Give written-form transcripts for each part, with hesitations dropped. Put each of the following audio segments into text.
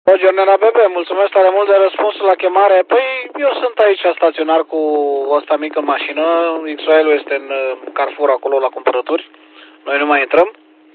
Roger, Nena Bebe, mulțumesc tare mult de răspunsul la chemare. Păi, eu sunt aici staționar cu ăsta mică mașină. Israelul este în Carrefour acolo la cumpărături. Noi nu mai intrăm.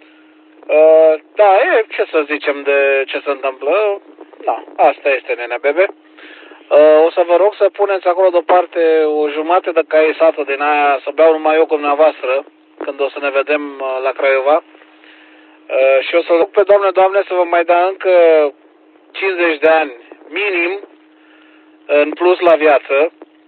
Da, ce să zicem de ce se întâmplă? Da, asta este, Nena Bebe. O să vă rog să puneți acolo deoparte o jumătate de caisată din aia, să beau numai eu cu dumneavoastră, când o să ne vedem la Craiova. Și o să rog pe Doamne să vă mai dea încă 50 de ani minim în plus la viață,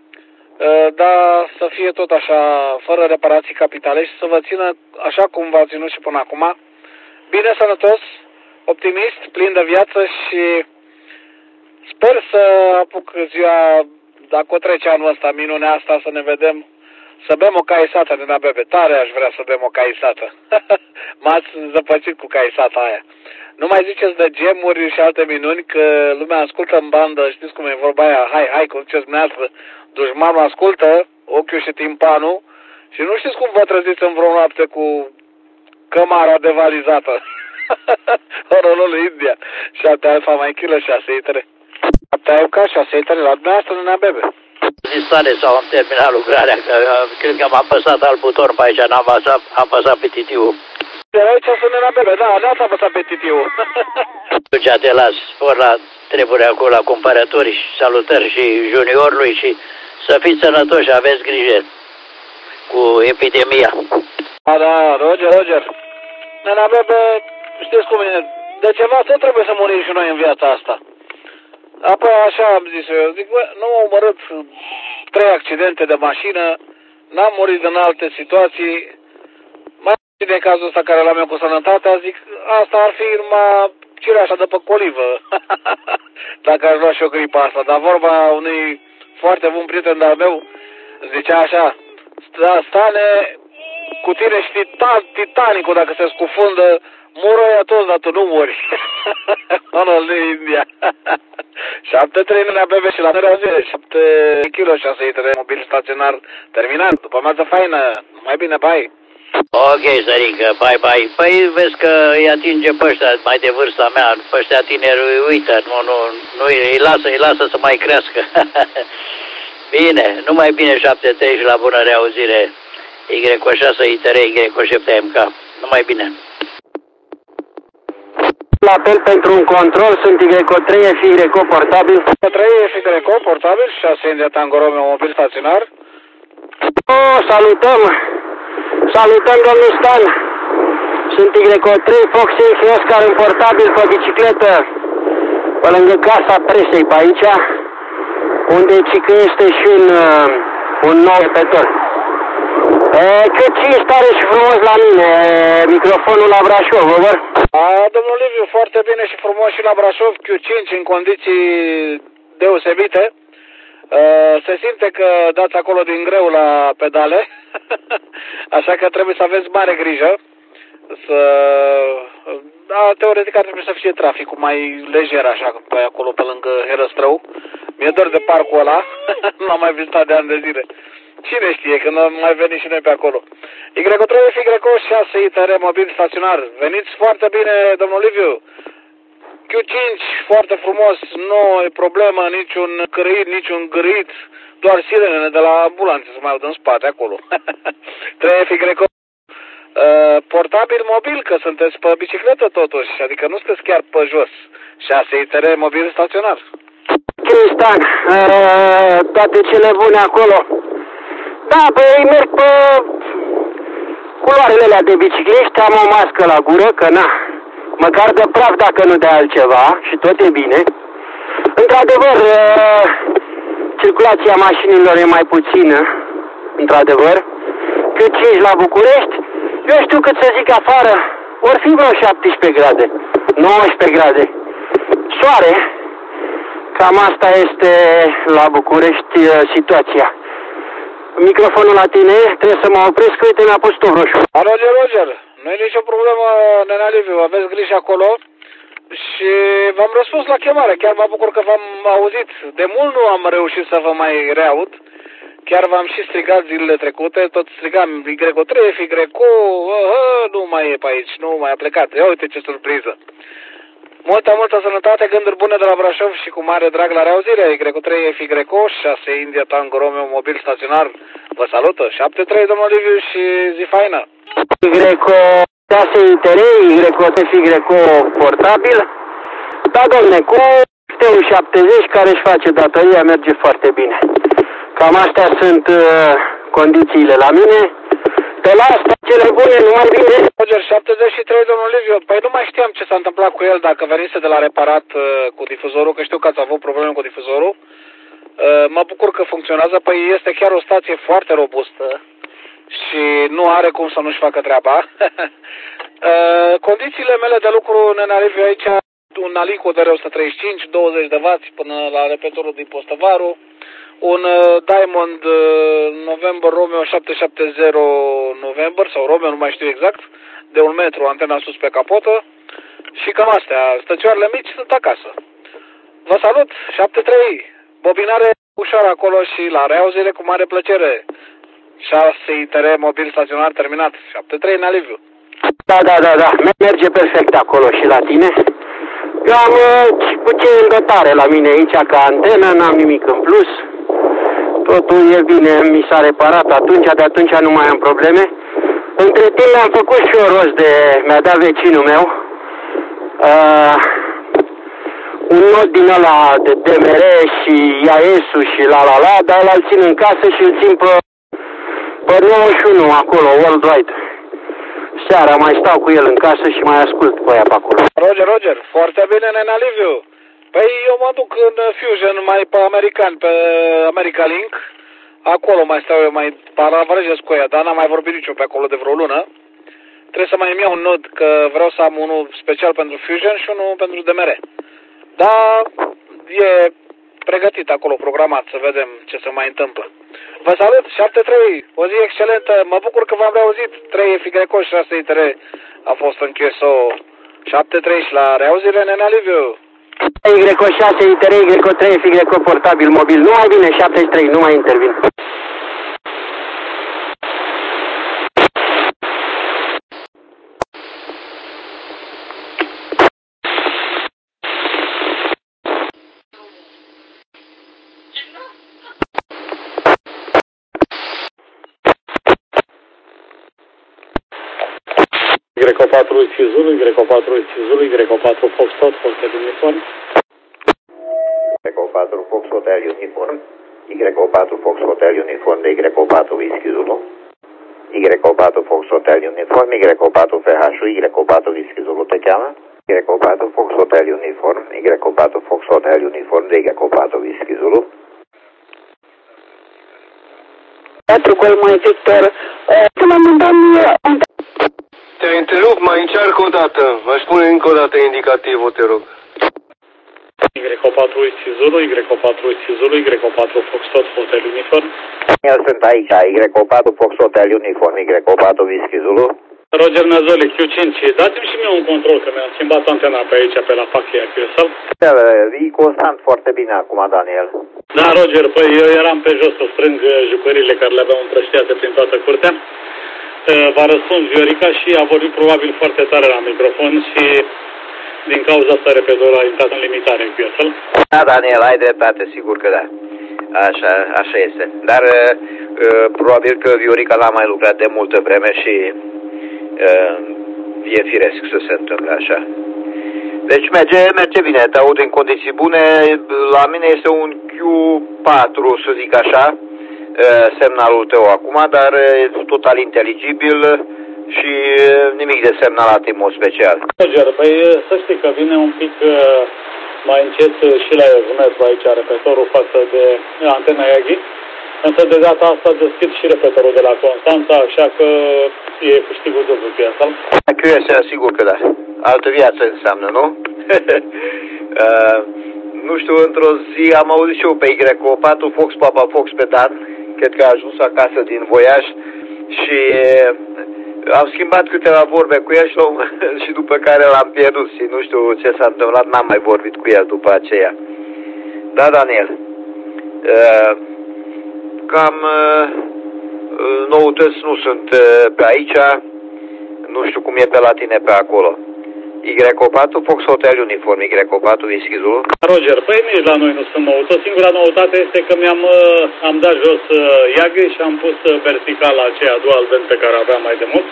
dar să fie tot așa, fără reparații capitale și să vă țină așa cum v-a ținut și până acum. Bine, sănătos, optimist, plin de viață și sper să apuc ziua, dacă o trece anul ăsta, minunea asta, să ne vedem, să bem o caisată, Nena Bebe. Tare aș vrea să bem o caisată. M-ați zăpăcit cu caisata aia. Nu mai ziceți de gemuri și alte minuni, că lumea ascultă în bandă, știți cum e vorba aia, hai, cum ziceți dumneavoastră, dușmanul ascultă, ochiul și timpanul, și nu știți cum vă treziți în vreo noapte cu cămara devalizată. Horolul India, 7 alfa mai kilo, 6 itere. 7 AFK, 6 itere la dumneavoastră, Nena Bebe. Zistane sau am terminat lucrarea, că cred că am apăsat alt buton pe aici, n-am apăsat pe titiul. Era aici sunt Nena Bebe, da, n-ați apăsat pe titiul. Ducea te las, spor la treburi acolo la cumpărături, salutări și juniorului și să fiți sănătoși, aveți grijă cu epidemia. Da, Roger. Nena Bebe, știți cum e, de ceva tot trebuie să murim și noi în viața asta. Apoi așa am zis eu, zic, bă, nu am omorât 3 accidente de mașină, n-am murit în alte situații, mai de cazul ăsta care l-am eu cu sănătatea, zic, asta ar fi numai cireașa de pe colivă, dacă aș lua și o gripa asta, dar vorba unui foarte bun prieten de-al meu, zicea așa, Stane, cu tine și Titanicul, dacă se scufundă, mor ăia toți, dar tu nu mori. Honor India. 7-3 Nena Bebe și la tărea zile, 7 kg, 6 itere, mobil staționar terminat. După masă faină, mai bine, bye. Ok, Sărică, bye. Păi vezi că îi atinge pe ăștia mai de vârsta mea, pe ăștia tineri îi uită, nu îi lasă să mai crească. Bine, numai bine 7-3 și la bună reauzire. Y6 ITR, Y7 MK. Numai bine. La apel pentru un control, sunt Y3, FY portabil. 3 FY portabil, 6 India Tango Romeo mobil staționar. Salutăm domnul Stan. Sunt Y3, Fox Infi Oscar în portabil pe bicicletă, pe lângă casa presei pe aici, unde cică este și un nou repetor. Q5 stare și frumos la mine, microfonul la Brașov, over. Domnul Liviu, foarte bine și frumos și la Brașov, Q5 în condiții deosebite. Se simte că dați acolo din greu la pedale, așa că trebuie să aveți mare grijă. Teoretic ar trebui să fie traficul mai lejer așa pe acolo pe lângă Herăstrău. Mi-e dor de parcul ăla, nu l-am mai vizitat de ani de zile. Cine știe, când am mai venit și noi pe acolo. Y3, FY6 ITR mobil staționar. Veniți foarte bine, domnul Liviu. Q5, foarte frumos, nu e problemă, niciun cărăit, niciun gârit, doar sirenele de la ambulanțe se mai aud în spate acolo. 3 FY, portabil mobil, că sunteți pe bicicletă totuși, adică nu sunteți chiar pe jos. 6 ITR mobil staționar. Cristian, toate cele bune acolo. Da, păi merg pe culoarele alea de bicicliști, am o mască la gură, că na, măcar de praf dacă nu de altceva și tot e bine. Într-adevăr, circulația mașinilor e mai puțină, într-adevăr. Q5 la București, eu știu cât să zic afară, or fi vreo 17 grade, 19 grade. Soare, cam asta este la București situația. Microfonul la tine, trebuie să mă opresc, uite, mi-a pus tu roșu. Roger, nu e nicio problemă, Nena Liviu, aveți grijă acolo și v-am răspuns la chemare, chiar mă bucur că v-am auzit. De mult nu am reușit să vă mai reaud, chiar v-am și strigat zilele trecute, tot strigam Y3, FY, nu mai e pe aici, nu mai a plecat, ia uite ce surpriză. Multă sănătate, gânduri bune de la Brașov și cu mare drag la reauzire. Y3 FY 6 India Tango Romeo mobil staționar. Vă salută. 7-3, domnul Liviu, și zi faină. Y6 ITR, Y portabil. Da, domne, cu TU70 care își face datoria, merge foarte bine. Cam astea sunt condițiile la mine. Pe la asta, cele bune, numai bine. Roger, 73, domnul Liviu. Păi nu mai știam ce s-a întâmplat cu el, dacă venise de la reparat cu difuzorul, că știu că ați avut probleme cu difuzorul. Mă bucur că funcționează, păi este chiar o stație foarte robustă și nu are cum să nu-și facă treaba. Condițiile mele de lucru, nene Liviu, aici, un Alico de 135, 20 de W până la repetorul din Postăvaru, un Diamond November Romeo 770 November sau Romeo, nu mai știu exact, de 1 metru, antena sus pe capotă și cam astea. Stăcioarele mici sunt acasă. Vă salut, 7-3, bobinare ușoară acolo și la reauzire cu mare plăcere. 6 ITR mobil staționar terminat, 7-3 în Aliviu. Da, merge perfect acolo și la tine. Eu am puțin dotare la mine aici ca antenă, n-am nimic în plus. Totul e bine, mi s-a reparat atunci, de atunci nu mai am probleme. Între timp am făcut și eu rost mi-a dat vecinul meu un not din ăla de DMR și IAS-ul și la, dar îl țin în casă și îl țin pe 91 acolo, worldwide. Seara mai stau cu el în casă și mai ascult pe aia pe acolo. Roger, foarte bine, nene Liviu. Păi eu mă duc în Fusion mai pe american, pe America Link. Acolo mai stau eu, mai paravrăjesc cu ea, dar n-am mai vorbit nicio pe acolo de vreo lună. Trebuie să mai îmi iau un nod, că vreau să am unul special pentru Fusion și unul pentru DMR. Dar e pregătit acolo, programat, să vedem ce se mai întâmplă. Vă salut, 7-3, o zi excelentă, mă bucur că v-am reauzit, 3 FY 6 ITR a fost în QSO, 7-3 și la reauzire, nene Liviu. Y6 ITR, Y3 FY portabil mobil, nu mai bine, 73, nu mai intervin. Y4 Zulu, Y4 Zulu, Y4 Foxtrot, Hotel Uniform. Y4 Fox Hotel Uniform, Y4 Fox Hotel Uniform de Y4 Whisky Zulu, Y4 Fox Hotel Uniform, Y4 FHU, Y4 Whisky Zulu te cheamă, Y4 Fox Hotel Uniform, Y4 Fox Hotel Uniform de Y4 Whisky Zulu. 4 Gol mai Victor, să mă mandăm Te întrerup, mai încearcă o dată. Mai spune încă o dată indicativul, te rog. Y4 Zulu, Y4 Zulu, Y4 Foxtrot, Hotel Uniform. Eu sunt aici, Y4 Fox Hotel Uniform, Y4 Whisky Zulu. Roger Nazoli, Q5, dați-mi și mie un control, că mi-am schimbat antena pe aici, pe la Pachia QSL. E constant foarte bine acum, Daniel. Da, Roger, păi eu eram pe jos să strâng jucările care le aveam împrăștiate prin toată curtea. V-a răspuns Viorica și a vorbit probabil foarte tare la microfon și din cauza asta repetorul a intrat în limitare în QSL. Da, Daniel, ai dreptate, sigur că da. Așa este. Dar probabil că Viorica l-a mai lucrat de multă vreme și e firesc să se întâmple așa. Deci merge bine, te aud în condiții bune. La mine este un Q4, să zic așa, semnalul tău acum, dar e total inteligibil și nimic de semnalat în mod special. Roger, păi să știi că vine un pic mai încet și la Evmetru aici repetorul față de antena Yagi, însă de data asta deschid și repetorul de la Constanța, așa că e câștigul dublu QSL. QSL, sigur că da. Altă viață înseamnă, nu? Nu știu, într-o zi am auzit și eu pe Y4 Fox Papa Fox pe Dan, cred că a ajuns acasă din voiaj și am schimbat câteva vorbe cu el și după care l-am pierdut și nu știu ce s-a întâmplat, n-am mai vorbit cu el după aceea. Da, Daniel, cam noutăți nu sunt pe aici, nu știu cum e pe la tine pe acolo. Y4, Fox Hotel Uniform, Y4, Whisky Zulu. Roger, păi nici la noi nu sunt noutăți. Singura noutate este că am dat jos iaghi și am pus verticala aceea dual vent pe care aveam mai de mult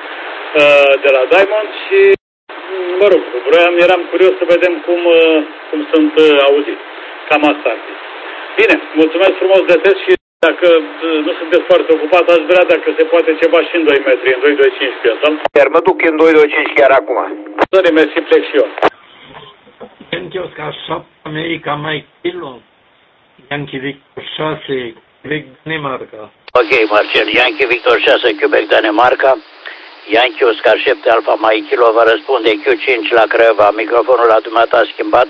de la Diamond și, mă rog, eram curios să vedem cum sunt auziți. Cam asta ar fi. Bine, mulțumesc frumos de test și dacă nu sunteți foarte ocupat, aș vrea dacă se poate ceva și în 2 metri, în 2,25 piața. Iar mă duc în 2,25 chiar acum. Sorry, mersi, plec și eu. Yankee Oscar 7, America Mike Kilo, Yankee Victor 6, Quebec, Danemarca. Ok, Marcel, Yankee Victor 6, Quebec, Danemarca. Yankee Oscar 7, Alpha Mike Kilo, va răspunde Q5 la Craiova. Microfonul la dumneata a schimbat.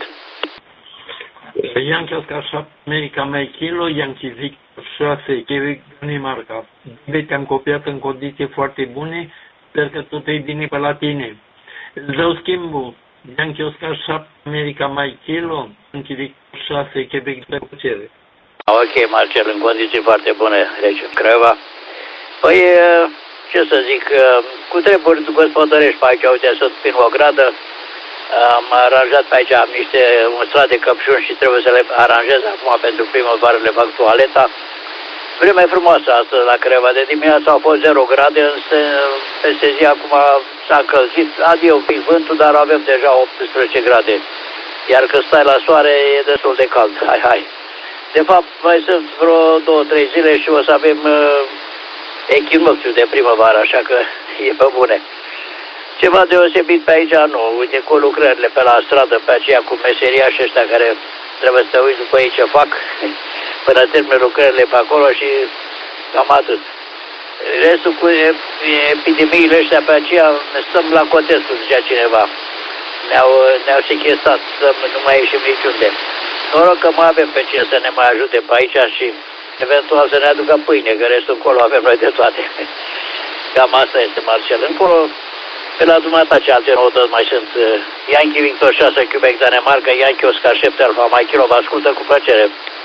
Yankee Oscar 7, America Mike Kilo, Yankee Victor 6, Quebec, Danemarca. Te-am copiat în condiții foarte bune, sper că tot e bine pe la tine. Îți dau schimbul. Yankee Oscar 7, America Mike Kilo, Yankee Victor 6, Quebec, Danemarca. Ok, Marcel, în condiții foarte bune, deci Craiova. Păi, ce să zic, cu treburi gospodărești pe aici, uite, sunt prin o gradă. Am aranjat pe aici, am un strat de căpșuni și trebuie să le aranjez acum pentru primăvară, le fac toaleta. Vremea e frumoasă astăzi la Craiova, de dimineața au fost 0 grade, însă peste zi acum s-a încălzit, adie un pic vântul, dar avem deja 18 grade. Iar când stai la soare e destul de cald, hai. De fapt, mai sunt vreo 2-3 zile și o să avem echinocțiu de primăvară, așa că e pe bune. Ceva deosebit pe aici nu, uite cu lucrările pe la stradă, pe aceea cu meseriași ăștia care trebuie să te uiți după ei ce fac, până termină lucrările pe acolo și cam atât. Restul cu epidemiile ăștia pe aceea stăm la Cotescu, zicea cineva. Ne-au sequestrat, nu mai ieșim niciunde. Noroc că mai avem pe cine să ne mai ajute pe aici și eventual să ne aducă pâine, că restul încolo avem noi de toate. Cam asta este, Marcel. Încolo, pe la dumneata ce alte noutăți mai sunt. Yankee Victor 6, Quebec, Danemarca, Yankee Oscar 7, Alpha Mike Kilo, vă ascultă cu plăcere.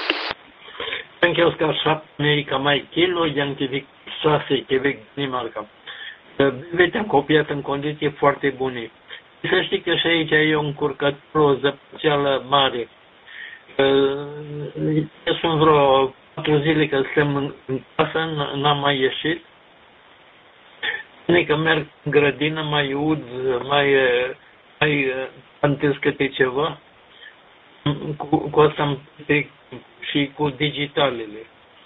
Yankee Oscar 7, America Mike Kilo, Yankee Victor 6, Quebec, Danemarca. Te-am copiat în condiții foarte bune. Să știi că și aici e o încurcătură, o zăpăceală mare. Sunt vreo 4 zile că stăm în casă, n-am mai ieșit. Că merg în grădină, mai ud, mai plantez câte ceva. Cu asta și cu digitalele.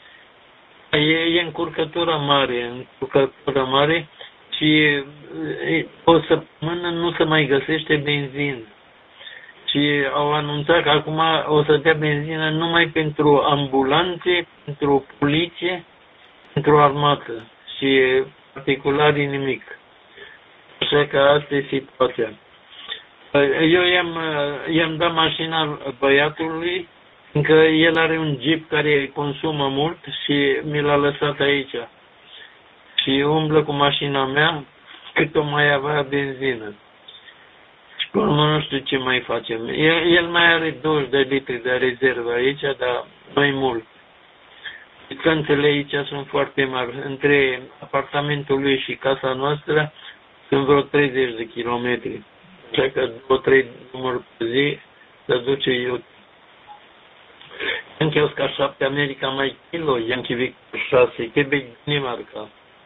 E încurcătură mare și o săptămână nu se mai găsește benzină. Și au anunțat că acum o să dea benzină numai pentru ambulanțe, pentru poliție, pentru armată și particularii nimic. Așa că asta e situația. Eu i-am dat mașina băiatului, încă el are un Jeep care consumă mult și mi l-a lăsat aici. Și umblă cu mașina mea cât o mai avea benzină. Și pe urmă nu știu ce mai facem. El mai are 20 de litri de rezervă aici, dar nu-i mult. Distanțele aici sunt foarte mari. Între apartamentul lui și casa noastră sunt vreo 30 de kilometri. Așa că 2-3 numări pe zi se duce eu. Yankee Oscar 7, America Mike Kilo, Yankee Victor 6, Quebec, Danemarca.